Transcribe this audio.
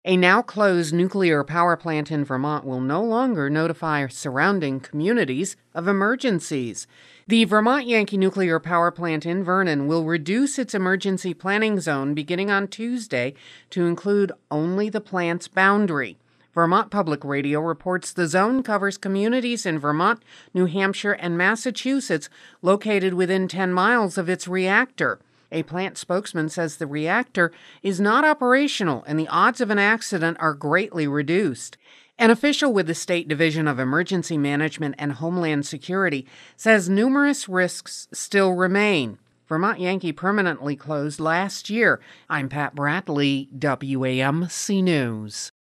A now closed nuclear power plant in Vermont will no longer notify surrounding communities of emergencies. The Vermont Yankee Nuclear Power Plant in Vernon will reduce its emergency planning zone beginning on Tuesday to include only the plant's boundary. Vermont Public Radio reports the zone covers communities in Vermont, New Hampshire, and Massachusetts located within 10 miles of its reactor. A plant spokesman says the reactor is not operational and the odds of an accident are greatly reduced. An official with the State Division of Emergency Management and Homeland Security says numerous risks still remain. Vermont Yankee permanently closed last year. I'm Pat Bradley, WAMC News.